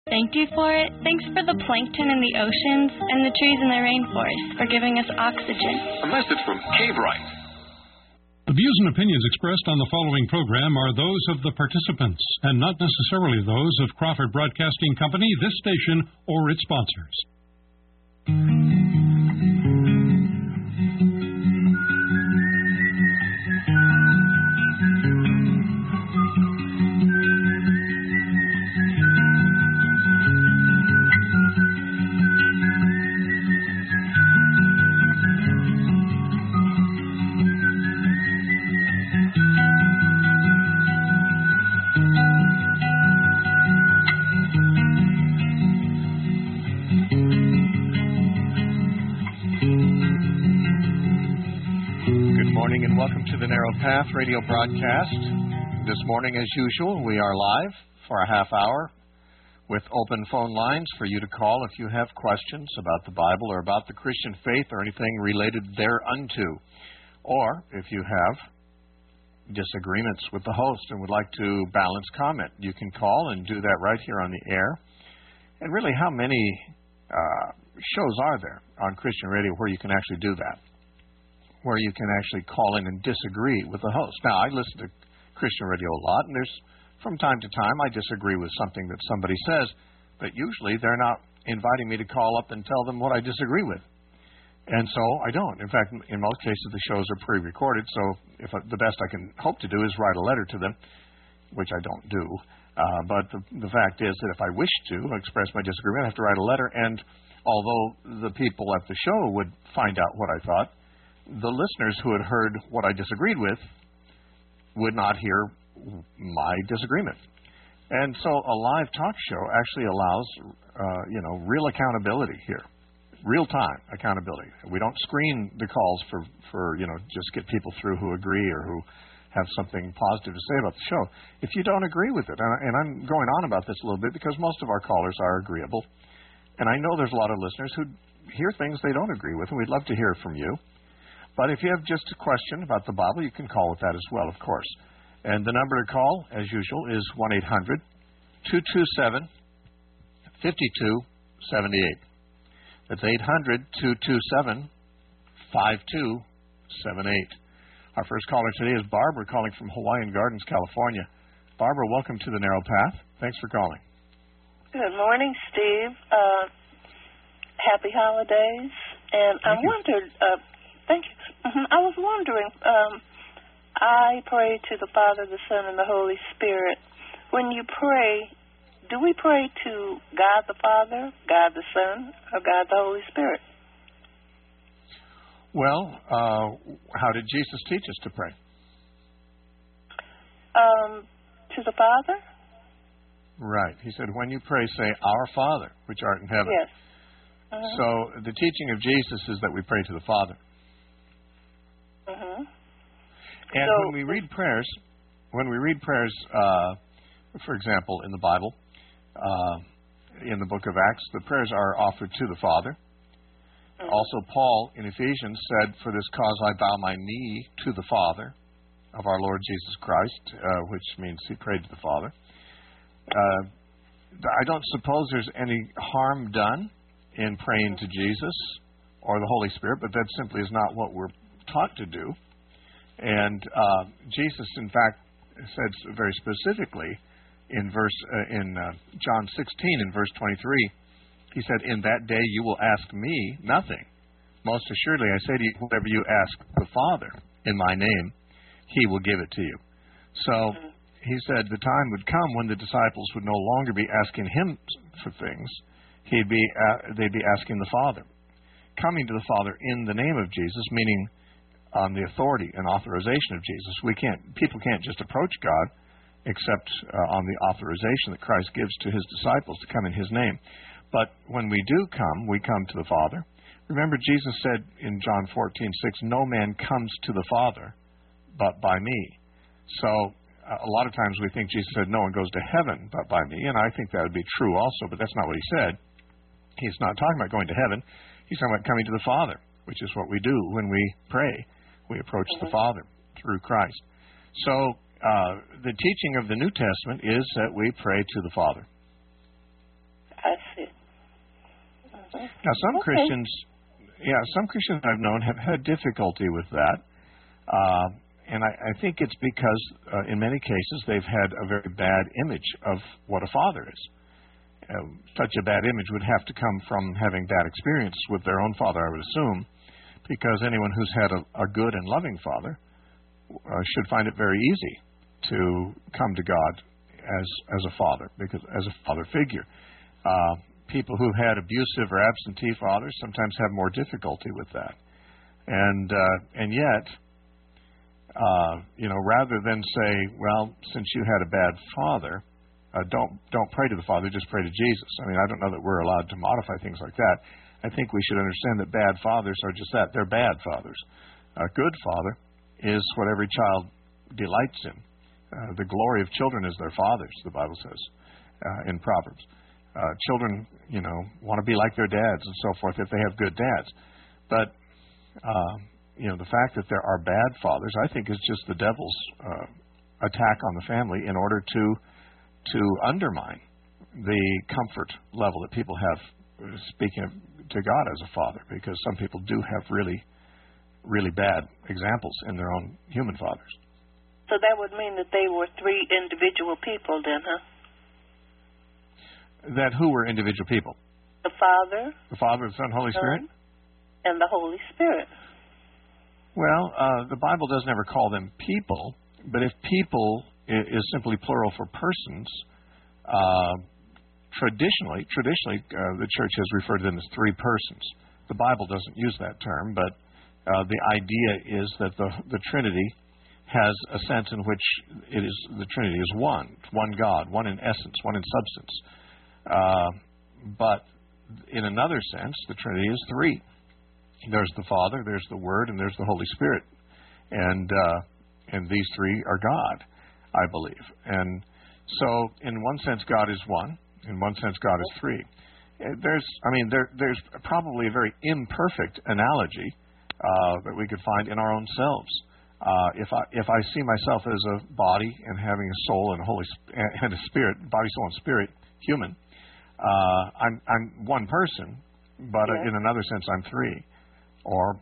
Thank you for it. Thanks for the plankton in the oceans and the trees in the rainforest for giving us oxygen. A message from K-Bright. The views and opinions expressed on the following program are those of the participants and not necessarily those of Crawford Broadcasting Company, this station, or its sponsors. Welcome to the Narrow Path radio broadcast. This morning, as usual, we are live for a half hour with open phone lines for you to call if you have questions about the Bible or about the Christian faith or anything related thereunto. Or if you have disagreements with the host and would like to balance comment, you can call and do that right here on the air. And really, how many shows are there on Christian radio where you can actually do that? Where you can actually call in and disagree with the host. Now, I listen to Christian radio a lot, and there's, from time to time, I disagree with something that somebody says, but usually they're not inviting me to call up and tell them what I disagree with. And so I don't. In fact, in most cases, the shows are pre-recorded, so the best I can hope to do is write a letter to them, which I don't do. But the fact is that if I wish to express my disagreement, I have to write a letter, and although the people at the show would find out what I thought, the listeners who had heard what I disagreed with would not hear my disagreement. And so a live talk show actually allows, real accountability here, real-time accountability. We don't screen the calls for just get people through who agree or who have something positive to say about the show. If you don't agree with it, and I'm going on about this a little bit because most of our callers are agreeable, and I know there's a lot of listeners who hear things they don't agree with, and we'd love to hear from you. But if you have just a question about the Bible, you can call with that as well, of course. And the number to call, as usual, is 1-800-227-5278. That's 800-227-5278. Our first caller today is Barbara, calling from Hawaiian Gardens, California. Barbara, welcome to the Narrow Path. Thanks for calling. Good morning, Steve. Happy holidays. And I wondered... Thank you. I was wondering, I pray to the Father, the Son, and the Holy Spirit. When you pray, do we pray to God the Father, God the Son, or God the Holy Spirit? Well, how did Jesus teach us to pray? To the Father? Right. He said, when you pray, say, Our Father, which art in heaven. Yes. So the teaching of Jesus is that we pray to the Father. And so, when we read prayers, for example, in the Bible, in the book of Acts, the prayers are offered to the Father. Also, Paul in Ephesians said, for this cause I bow my knee to the Father of our Lord Jesus Christ, which means he prayed to the Father. I don't suppose there's any harm done in praying to Jesus or the Holy Spirit, but that simply is not what we're taught to do. And Jesus, in fact, said very specifically in John 16, in verse 23, he said, in that day you will ask me nothing. Most assuredly, I say to you, whatever you ask the Father in my name, he will give it to you. So he said the time would come when the disciples would no longer be asking him for things. They'd be asking the Father. Coming to the Father in the name of Jesus, meaning on the authority and authorization of Jesus. People can't just approach God except on the authorization that Christ gives to his disciples to come in his name. But when we do come, we come to the Father. Remember, Jesus said in John 14:6, no man comes to the Father but by me. So a lot of times we think Jesus said no one goes to heaven but by me, and I think that would be true also, but that's not what he said. He's not talking about going to heaven. He's talking about coming to the Father, which is what we do when we pray. We approach the Father through Christ. So the teaching of the New Testament is that we pray to the Father. Now, some Christians I've known have had difficulty with that. And I think it's because, in many cases, they've had a very bad image of what a father is. Such a bad image would have to come from having bad experiences with their own father, I would assume, because anyone who's had a good and loving father should find it very easy to come to God as a father, because as a father figure. People who've had abusive or absentee fathers sometimes have more difficulty with that. And yet, rather than say, well, since you had a bad father, don't pray to the Father, just pray to Jesus. I mean, I don't know that we're allowed to modify things like that. I think we should understand that bad fathers are just that. They're bad fathers. A good father is what every child delights in. The glory of children is their fathers, the Bible says in Proverbs. Children, want to be like their dads and so forth if they have good dads. But, the fact that there are bad fathers, I think, is just the devil's attack on the family in order to undermine the comfort level that people have speaking to God as a father, because some people do have really, really bad examples in their own human fathers. So that would mean that they were three individual people then, huh? That who were individual people? The Father, the Son, Holy Spirit? And the Holy Spirit. Well, the Bible doesn't ever call them people, but if people is simply plural for persons, traditionally, the church has referred to them as three persons. The Bible doesn't use that term, but the idea is that the Trinity has a sense in which the Trinity is one God, one in essence, one in substance. But in another sense, the Trinity is three. There's the Father, there's the Word, and there's the Holy Spirit. And these three are God, I believe. And so, in one sense, God is one. In one sense, God is three. There's probably a very imperfect analogy that we could find in our own selves. If I see myself as a body and having a soul and a spirit, body, soul, and spirit, human, I'm one person, but in another sense, I'm three. Or,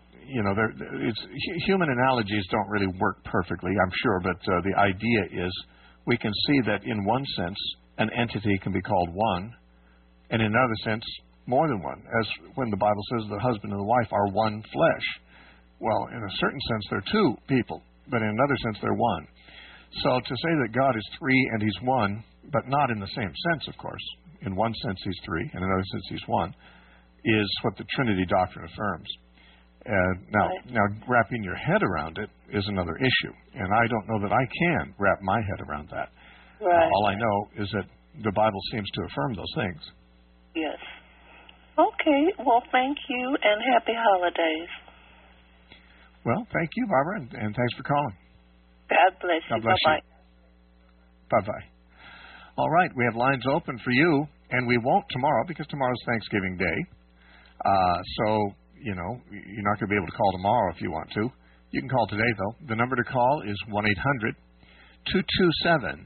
human analogies don't really work perfectly, I'm sure, but the idea is we can see that in one sense, an entity can be called one, and in another sense, more than one, as when the Bible says the husband and the wife are one flesh. Well, in a certain sense, they're two people, but in another sense, they're one. So to say that God is three and He's one, but not in the same sense, of course. In one sense, He's three, and in another sense, He's one, is what the Trinity doctrine affirms. Now, wrapping your head around it is another issue, and I don't know that I can wrap my head around that. Right. All I know is that the Bible seems to affirm those things. Yes. Okay. Well, thank you, and happy holidays. Well, thank you, Barbara, and thanks for calling. God bless you. God bless Bye-bye. you. Bye-bye. All right, we have lines open for you, and we won't tomorrow because tomorrow's Thanksgiving Day. So, you're not going to be able to call tomorrow if you want to. You can call today, though. The number to call is 1-800-227-5278.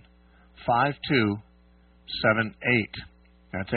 That's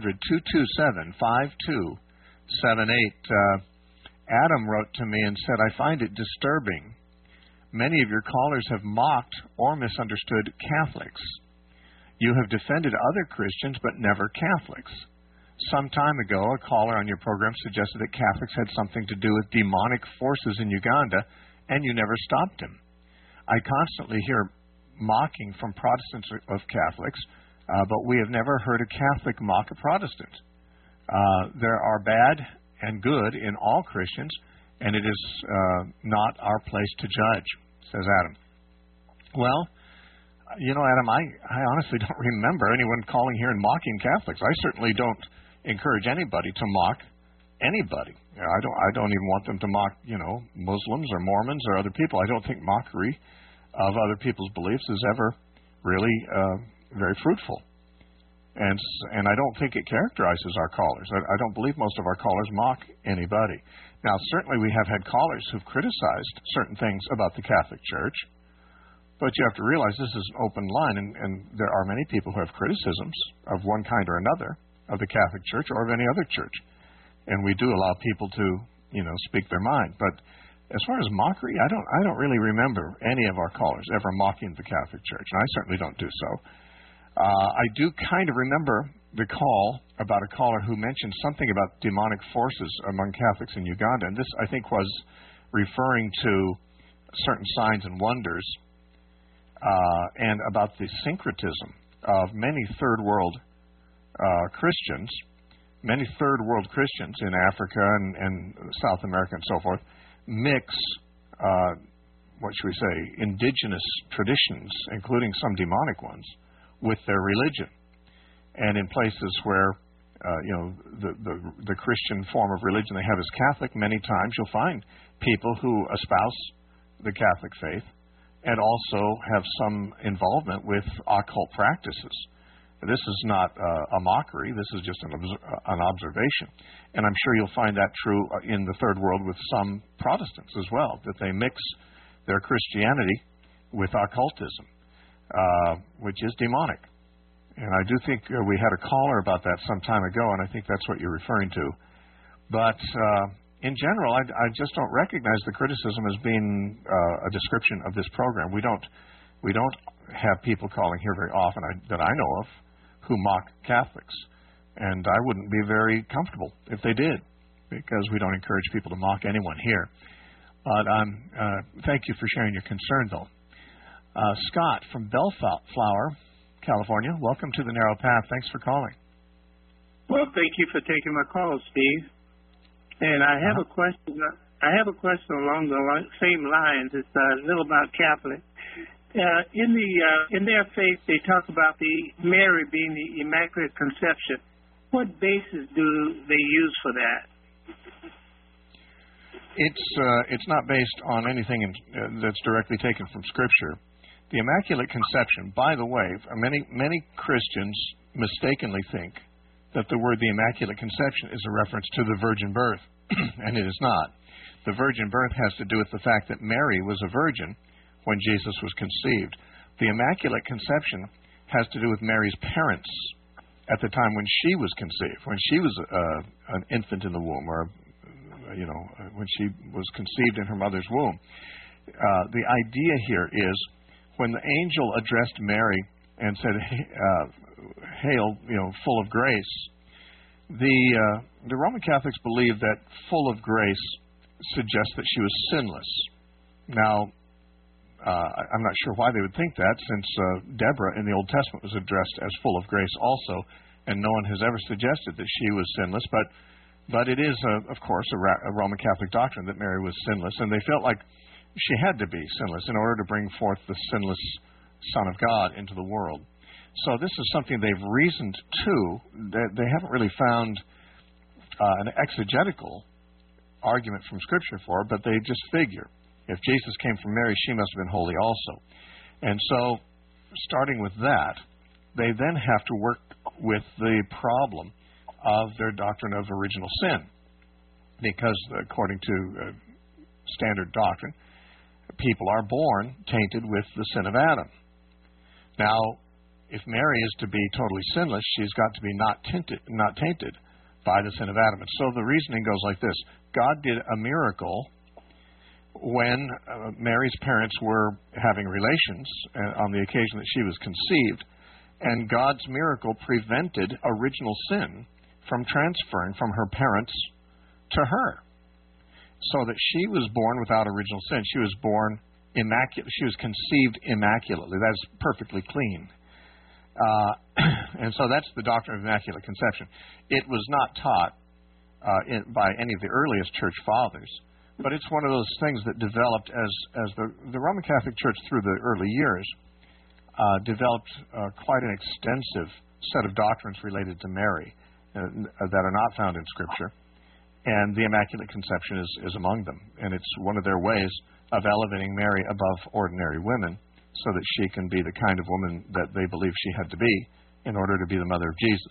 800-227-5278. Adam wrote to me and said, I find it disturbing. Many of your callers have mocked or misunderstood Catholics. You have defended other Christians, but never Catholics. Some time ago, a caller on your program suggested that Catholics had something to do with demonic forces in Uganda, and you never stopped him. I constantly hear mocking from Protestants of Catholics, but we have never heard a Catholic mock a Protestant. There are bad and good in all Christians, and it is not our place to judge, says Adam. Well, Adam, I honestly don't remember anyone calling here and mocking Catholics. I certainly don't encourage anybody to mock anybody. I don't even want them to mock, Muslims or Mormons or other people. I don't think mockery of other people's beliefs is ever really very fruitful. And I don't think it characterizes our callers. I don't believe most of our callers mock anybody. Now, certainly we have had callers who've criticized certain things about the Catholic Church, but you have to realize this is an open line, and there are many people who have criticisms of one kind or another of the Catholic Church or of any other church. and we do allow people to, speak their mind. But as far as mockery, I don't really remember any of our callers ever mocking the Catholic Church, and I certainly don't do so. I do kind of remember the call about a caller who mentioned something about demonic forces among Catholics in Uganda, and this, I think, was referring to certain signs and wonders and about the syncretism of many third world Christians, many third world Christians in Africa and South America and so forth, mix, what should we say, indigenous traditions, including some demonic ones, with their religion. And in places where, the Christian form of religion they have is Catholic, many times you'll find people who espouse the Catholic faith and also have some involvement with occult practices. This is not a mockery. This is just an observation. And I'm sure you'll find that true in the third world with some Protestants as well, that they mix their Christianity with occultism, which is demonic. And I do think we had a caller about that some time ago, and I think that's what you're referring to. But in general, I just don't recognize the criticism as being a description of this program. We don't have people calling here very often that I know of who mock Catholics, and I wouldn't be very comfortable if they did, because we don't encourage people to mock anyone here. But thank you for sharing your concern, though. Scott from Bellflower, California, welcome to the Narrow Path. Thanks for calling. Well, thank you for taking my call, Steve. And I have a question. I have a question along the same lines. It's a little about Catholic. In their faith, they talk about the Mary being the Immaculate Conception. What basis do they use for that? It's not based on anything that's directly taken from Scripture. The Immaculate Conception, by the way, many Christians mistakenly think that the word the Immaculate Conception is a reference to the virgin birth, and it is not. The virgin birth has to do with the fact that Mary was a virgin when Jesus was conceived. The Immaculate Conception has to do with Mary's parents at the time when she was conceived, when she was an infant in the womb, or when she was conceived in her mother's womb. The idea here is when the angel addressed Mary and said, "Hail, full of grace," the Roman Catholics believe that "full of grace" suggests that she was sinless. Now, I'm not sure why they would think that, since Deborah in the Old Testament was addressed as full of grace also, and no one has ever suggested that she was sinless. But it is, of course, a Roman Catholic doctrine that Mary was sinless, and they felt like she had to be sinless in order to bring forth the sinless Son of God into the world. So this is something they've reasoned to. They haven't really found an exegetical argument from Scripture for it, but they just figure if Jesus came from Mary, she must have been holy also. And so, starting with that, they then have to work with the problem of their doctrine of original sin, because according to standard doctrine, people are born tainted with the sin of Adam. Now, if Mary is to be totally sinless, she's got to be not tainted by the sin of Adam. And so the reasoning goes like this. God did a miracle when Mary's parents were having relations on the occasion that she was conceived, and God's miracle prevented original sin from transferring from her parents to her, so that she was born without original sin. She was born immaculate. She was conceived immaculately. That is perfectly clean. And so that's the doctrine of Immaculate Conception. It was not taught by any of the earliest church fathers, but it's one of those things that developed as the Roman Catholic Church through the early years developed quite an extensive set of doctrines related to Mary that are not found in Scripture. And the Immaculate Conception is among them. And it's one of their ways of elevating Mary above ordinary women so that she can be the kind of woman that they believe she had to be in order to be the mother of Jesus.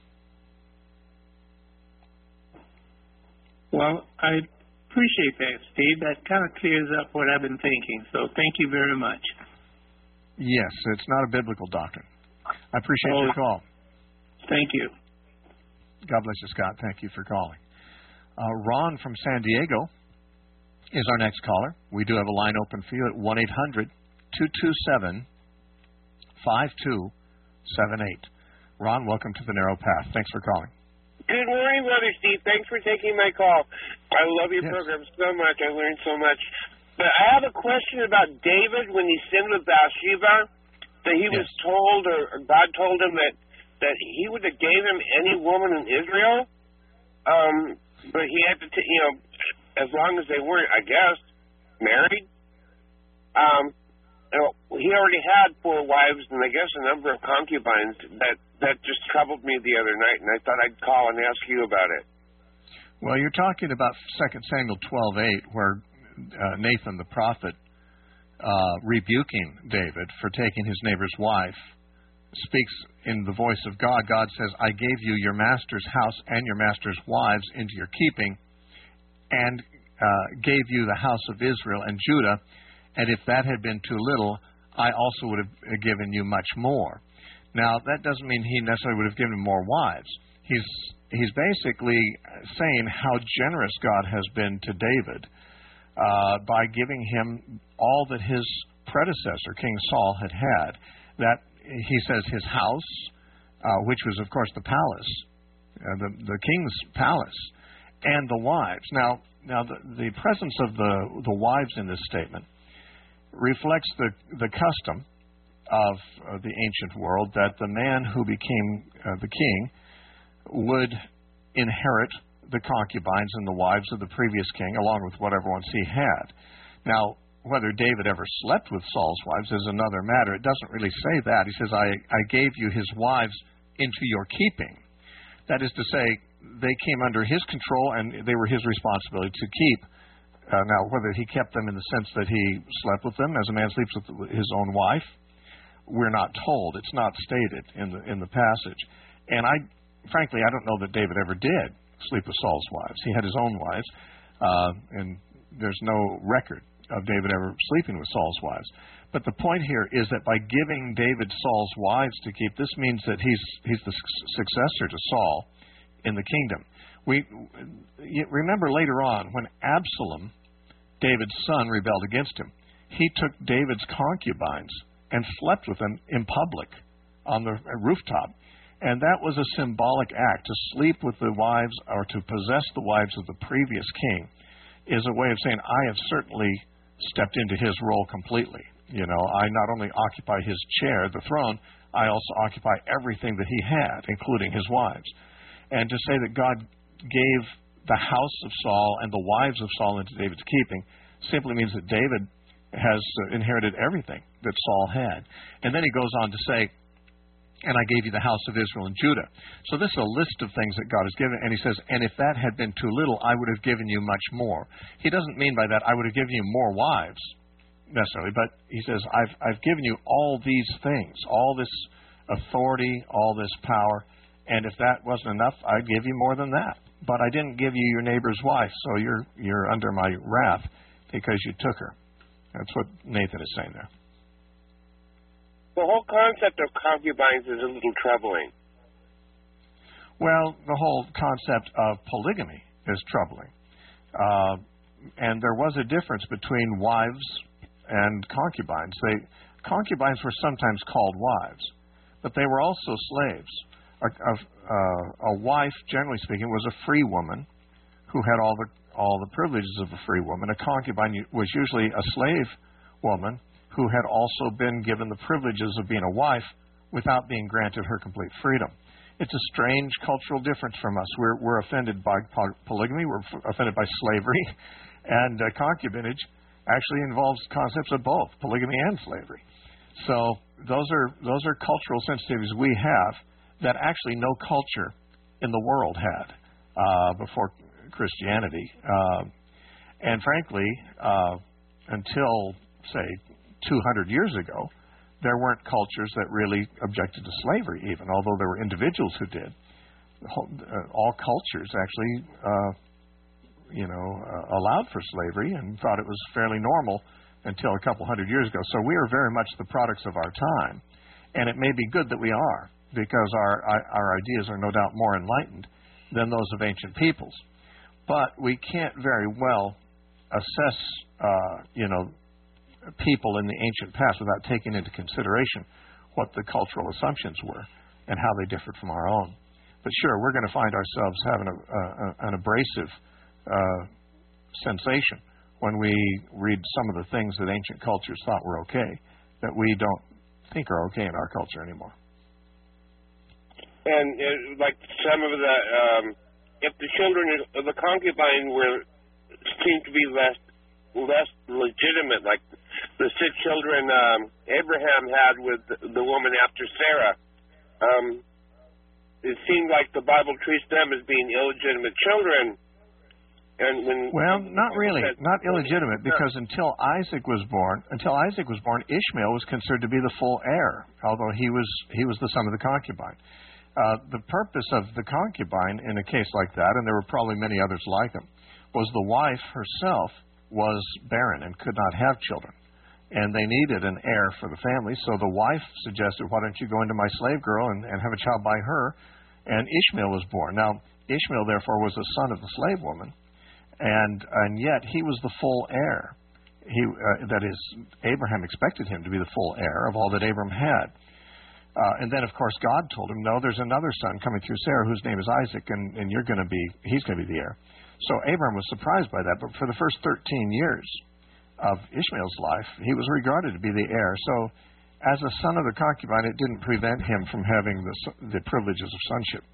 Well, I appreciate that, Steve. That kind of clears up what I've been thinking. So thank you very much. Yes, it's not a biblical doctrine. I appreciate your call. Thank you. God bless you, Scott. Thank you for calling. Ron from San Diego is our next caller. We do have a line open for you at 1-800-227-5278. Ron, welcome to the Narrow Path. Thanks for calling. Good morning, Brother Steve. Thanks for taking my call. I love your program so much. I learned so much. But I have a question about David when he sinned with Bathsheba, that he was told, or God told him that he would have gave him any woman in Israel, but he had to, as long as they weren't, I guess, married. He already had 4 wives and I guess a number of concubines. That just troubled me the other night, and I thought I'd call and ask you about it. Well, you're talking about 2 Samuel 12:8, where Nathan the prophet, rebuking David for taking his neighbor's wife, speaks in the voice of God. God says, I gave you your master's house and your master's wives into your keeping, and gave you the house of Israel and Judah, and if that had been too little, I also would have given you much more. Now, that doesn't mean he necessarily would have given him more wives. He's basically saying how generous God has been to David by giving him all that his predecessor, King Saul, had. That, he says, his house, which was, of course, the palace, the king's palace, and the wives. Now the presence of the wives in this statement reflects the custom of the ancient world that the man who became the king would inherit the concubines and the wives of the previous king, along with whatever ones he had. Now, whether David ever slept with Saul's wives is another matter. It doesn't really say that. He says, I gave you his wives into your keeping. That is to say, they came under his control and they were his responsibility to keep. Now, whether he kept them in the sense that he slept with them, as a man sleeps with his own wife, we're not told. It's not stated in the passage. And frankly, I don't know that David ever did sleep with Saul's wives. He had his own wives, and there's no record of David ever sleeping with Saul's wives. But the point here is that by giving David Saul's wives to keep, this means that he's the successor to Saul in the kingdom. You remember later on when Absalom, David's son, rebelled against him, he took David's concubines and slept with them in public on the rooftop. And that was a symbolic act. To sleep with the wives or to possess the wives of the previous king is a way of saying, I have certainly stepped into his role completely. I not only occupy his chair, the throne, I also occupy everything that he had, including his wives. And to say that God gave the house of Saul and the wives of Saul into David's keeping simply means that David has inherited everything that Saul had. And then he goes on to say, and I gave you the house of Israel and Judah. So this is a list of things that God has given. And he says, and if that had been too little, I would have given you much more. He doesn't mean by that, I would have given you more wives, necessarily. But he says, I've given you all these things, all this authority, all this power. And if that wasn't enough, I'd give you more than that. But I didn't give you your neighbor's wife, so you're under my wrath because you took her. That's what Nathan is saying there. The whole concept of concubines is a little troubling. Well, the whole concept of polygamy is troubling. And there was a difference between wives and concubines. Concubines were sometimes called wives, but they were also slaves. A wife, generally speaking, was a free woman who had all the privileges of a free woman. A concubine was usually a slave woman who had also been given the privileges of being a wife without being granted her complete freedom. It's a strange cultural difference from us. We're offended by polygamy, we're offended by slavery, and concubinage actually involves concepts of both, polygamy and slavery. So those are cultural sensitivities we have that actually no culture in the world had before Christianity. And frankly, until, say, 200 years ago, there weren't cultures that really objected to slavery even, although there were individuals who did. All cultures actually, allowed for slavery and thought it was fairly normal until a couple hundred years ago. So we are very much the products of our time. And it may be good that we are, because our ideas are no doubt more enlightened than those of ancient peoples. But we can't very well assess, people in the ancient past without taking into consideration what the cultural assumptions were and how they differed from our own. But sure, we're going to find ourselves having an abrasive sensation when we read some of the things that ancient cultures thought were okay, that we don't think are okay in our culture anymore. And like some of the, if the children of the concubine seemed to be less legitimate, like the 6 children Abraham had with the woman after Sarah, it seemed like the Bible treats them as being illegitimate children. And not really, not illegitimate, because until Isaac was born, Ishmael was considered to be the full heir, although he was the son of the concubine. The purpose of the concubine in a case like that, and there were probably many others like him, was the wife herself was barren and could not have children, and they needed an heir for the family. So the wife suggested, "Why don't you go into my slave girl and have a child by her?" And Ishmael was born. Now Ishmael, therefore, was the son of the slave woman. And yet he was the full heir. That is, Abraham expected him to be the full heir of all that Abraham had. And then, of course, God told him, "No, there's another son coming through Sarah whose name is Isaac, and he's going to be the heir." So Abraham was surprised by that. But for the first 13 years of Ishmael's life, he was regarded to be the heir. So, as a son of the concubine, it didn't prevent him from having the privileges of sonship.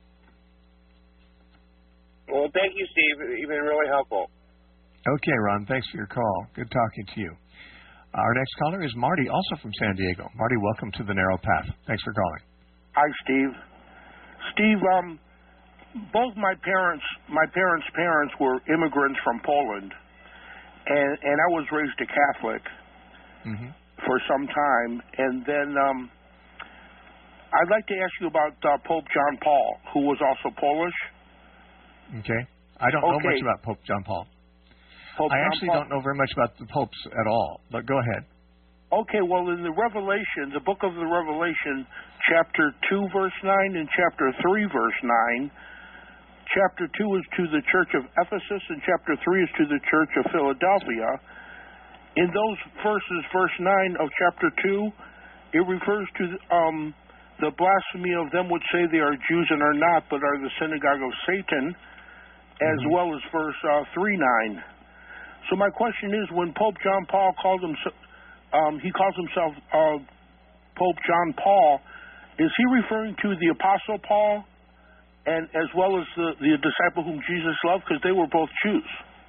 Well, thank you, Steve. You've been really helpful. Okay, Ron. Thanks for your call. Good talking to you. Our next caller is Marty, also from San Diego. Marty, welcome to the Narrow Path. Thanks for calling. Hi, Steve. Steve, both my parents' parents were immigrants from Poland, and I was raised a Catholic for some time. And then I'd like to ask you about Pope John Paul, who was also Polish. Okay. I don't know much about Pope John Paul. I actually don't know very much about the popes at all, but go ahead. Okay, well, in the Revelation, the book of the Revelation, chapter 2, verse 9, and chapter 3, verse 9, chapter 2 is to the church of Ephesus, and chapter 3 is to the church of Philadelphia. In those verses, verse 9 of chapter 2, it refers to the blasphemy of them which say they are Jews and are not, but are the synagogue of Satan, as well as verse 3:9. So my question is, when Pope John Paul calls himself Pope John Paul, is he referring to the Apostle Paul, and as well as the disciple whom Jesus loved, because they were both Jews?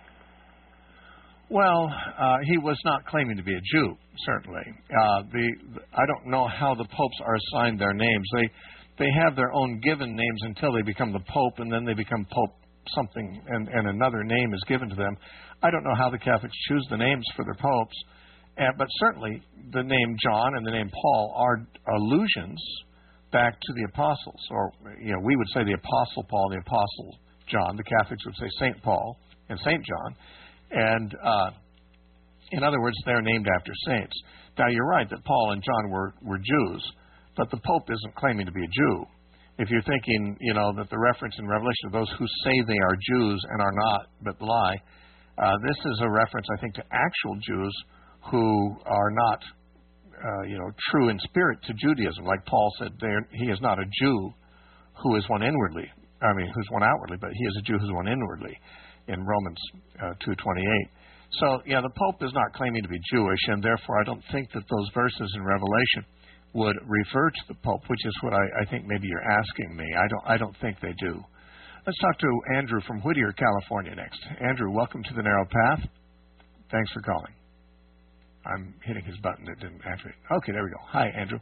Well, he was not claiming to be a Jew, certainly. I don't know how the popes are assigned their names. They have their own given names until they become the Pope, and then they become Pope something, and another name is given to them. I don't know how the Catholics choose the names for their popes, but certainly the name John and the name Paul are allusions back to the apostles, or we would say the Apostle Paul and the Apostle John. The Catholics would say Saint Paul and Saint John, and in other words, they're named after saints. Now, you're right that Paul and John were Jews, but the Pope isn't claiming to be a Jew. If you're thinking, that the reference in Revelation of those who say they are Jews and are not, but lie, this is a reference, I think, to actual Jews who are not, true in spirit to Judaism. Like Paul said, he is not a Jew who is one inwardly. Who's one outwardly, but he is a Jew who's one inwardly in Romans 2:28. So, the Pope is not claiming to be Jewish, and therefore I don't think that those verses in Revelation would refer to the Pope, which is what I think maybe you're asking me. I don't think they do. Let's talk to Andrew from Whittier, California next. Andrew, welcome to the Narrow Path. Thanks for calling. I'm hitting his button that didn't activate. Okay, there we go. Hi, Andrew.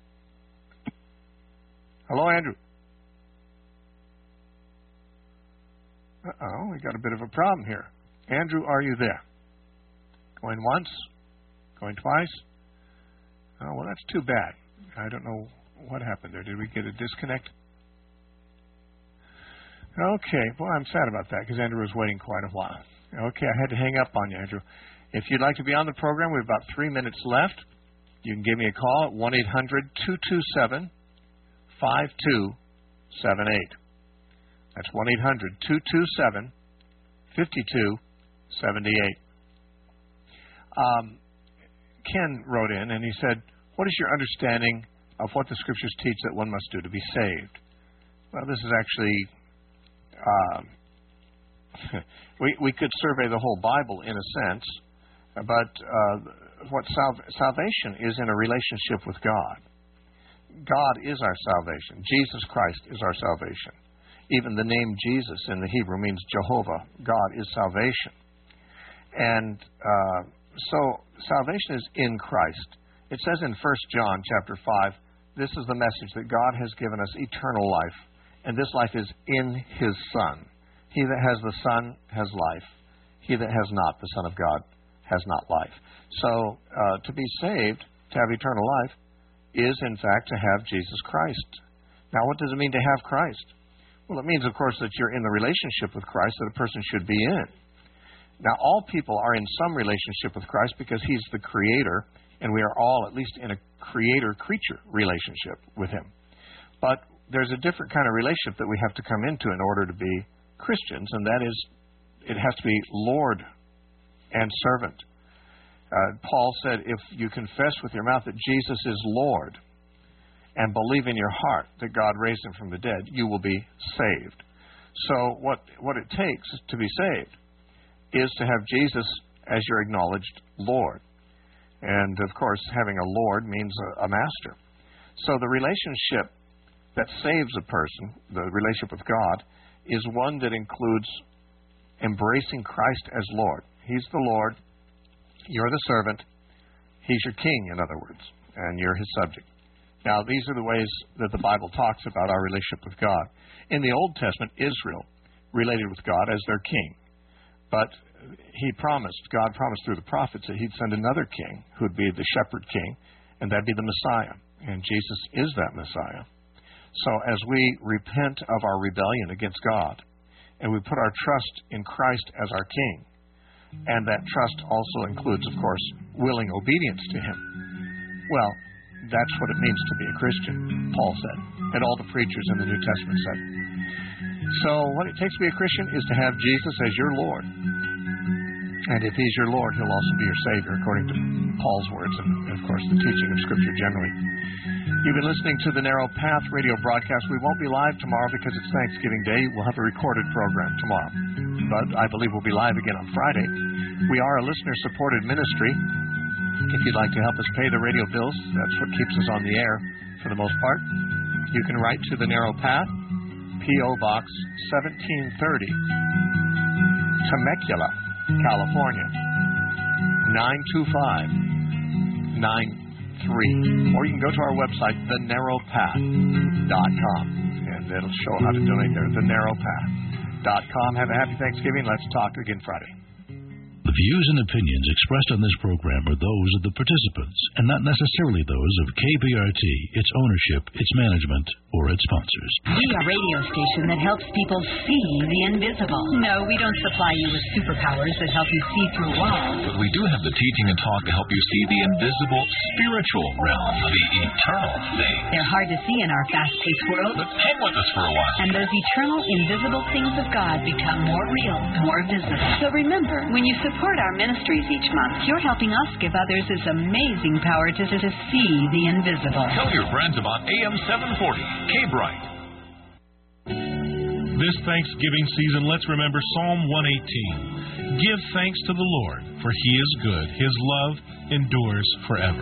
Hello, Andrew. Uh-oh, we got a bit of a problem here. Andrew, are you there? Going once? Going twice? Oh, well, that's too bad. I don't know what happened there. Did we get a disconnect? Okay. Well, I'm sad about that because Andrew was waiting quite a while. Okay, I had to hang up on you, Andrew. If you'd like to be on the program, we have about 3 minutes left. You can give me a call at 1-800-227-5278. That's 1-800-227-5278. 5278. Ken wrote in and he said, what is your understanding of what the Scriptures teach that one must do to be saved? Well, this is actually, we could survey the whole Bible in a sense, but what salvation is in a relationship with God. God is our salvation. Jesus Christ is our salvation. Even the name Jesus in the Hebrew means Jehovah. God is salvation. And so salvation is in Christ. It says in 1 John chapter 5, this is the message that God has given us eternal life, and this life is in His Son. He that has the Son has life. He that has not the Son of God has not life. So to be saved, to have eternal life, is in fact to have Jesus Christ. Now, what does it mean to have Christ? Well, it means, of course, that you're in the relationship with Christ that a person should be in. Now, all people are in some relationship with Christ because He's the Creator, and we are all at least in a Creator-creature relationship with Him. But there's a different kind of relationship that we have to come into in order to be Christians, and that is, it has to be Lord and servant. Paul said, if you confess with your mouth that Jesus is Lord and believe in your heart that God raised Him from the dead, you will be saved. So what it takes to be saved is to have Jesus as your acknowledged Lord. And, of course, having a Lord means a master. So the relationship that saves a person, the relationship with God, is one that includes embracing Christ as Lord. He's the Lord. You're the servant. He's your king, in other words, and you're His subject. Now, these are the ways that the Bible talks about our relationship with God. In the Old Testament, Israel related with God as their king. But God promised through the prophets that He'd send another king who would be the shepherd king, and that'd be the Messiah. And Jesus is that Messiah. So as we repent of our rebellion against God, and we put our trust in Christ as our king, and that trust also includes, of course, willing obedience to Him, well, that's what it means to be a Christian, Paul said, and all the preachers in the New Testament said. So what it takes to be a Christian is to have Jesus as your Lord. And if He's your Lord, He'll also be your Savior, according to Paul's words and of course, the teaching of Scripture generally. You've been listening to the Narrow Path radio broadcast. We won't be live tomorrow because it's Thanksgiving Day. We'll have a recorded program tomorrow. But I believe we'll be live again on Friday. We are a listener-supported ministry. If you'd like to help us pay the radio bills, that's what keeps us on the air for the most part. You can write to the Narrow Path, P.O. Box 1730, Temecula, California, 92593. Or you can go to our website, thenarrowpath.com, and it'll show how to donate there, thenarrowpath.com. Have a happy Thanksgiving. Let's talk again Friday. The views and opinions expressed on this program are those of the participants and not necessarily those of KBRT, its ownership, its management, or its sponsors. We are a radio station that helps people see the invisible. No, we don't supply you with superpowers that help you see through walls. But we do have the teaching and talk to help you see the invisible spiritual realm, the eternal things. They're hard to see in our fast-paced world. But hang with us for a while. And those eternal, invisible things of God become more real, more visible. So remember, when you support our ministries each month, you're helping us give others this amazing power to see the invisible. Tell your friends about AM 740, K-Bright. This Thanksgiving season, let's remember Psalm 118. Give thanks to the Lord, for He is good. His love endures forever.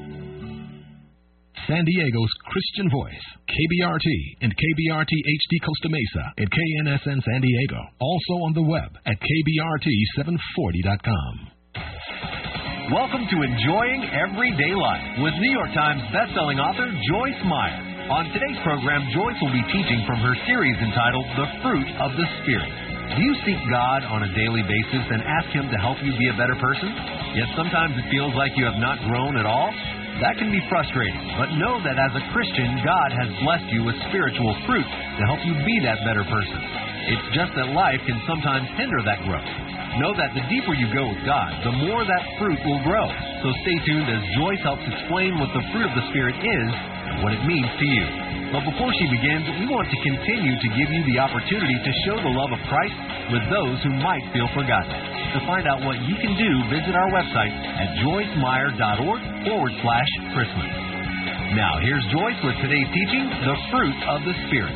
San Diego's Christian Voice, KBRT and KBRT HD Costa Mesa and KNSN San Diego. Also on the web at KBRT740.com. Welcome to Enjoying Everyday Life with New York Times bestselling author Joyce Meyer. On today's program, Joyce will be teaching from her series entitled The Fruit of the Spirit. Do you seek God on a daily basis and ask Him to help you be a better person? Yet sometimes it feels like you have not grown at all? That can be frustrating, but know that as a Christian, God has blessed you with spiritual fruit to help you be that better person. It's just that life can sometimes hinder that growth. Know that the deeper you go with God, the more that fruit will grow. So stay tuned as Joyce helps explain what the fruit of the Spirit is and what it means to you. But before she begins, we want to continue to give you the opportunity to show the love of Christ with those who might feel forgotten. To find out what you can do, visit our website at joycemeyer.org/Christmas. Now, here's Joyce with today's teaching, The Fruit of the Spirit.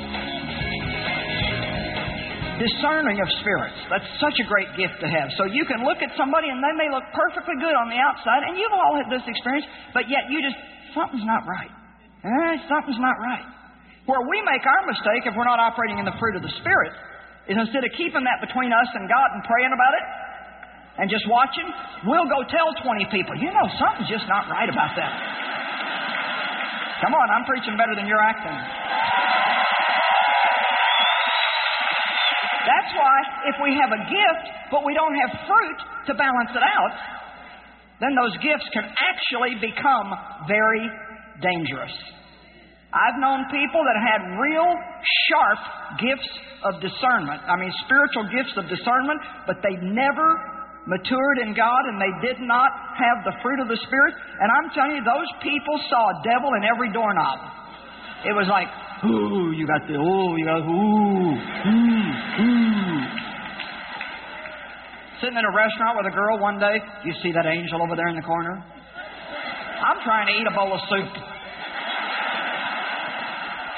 Discerning of spirits. That's such a great gift to have. So you can look at somebody and they may look perfectly good on the outside, and you've all had this experience, but yet you just, something's not right. Something's not right. Where we make our mistake, if we're not operating in the fruit of the Spirit, is instead of keeping that between us and God and praying about it and just watching, we'll go tell 20 people, you know, something's just not right about that. Come on, I'm preaching better than you're acting. That's why if we have a gift, but we don't have fruit to balance it out, then those gifts can actually become very dangerous. I've known people that had real sharp gifts of discernment. I mean, spiritual gifts of discernment, but they never matured in God and they did not have the fruit of the Spirit. And I'm telling you, those people saw a devil in every doorknob. It was like, ooh, you got the, ooh, you got, ooh. Sitting in a restaurant with a girl one day, you see that angel over there in the corner? I'm trying to eat a bowl of soup.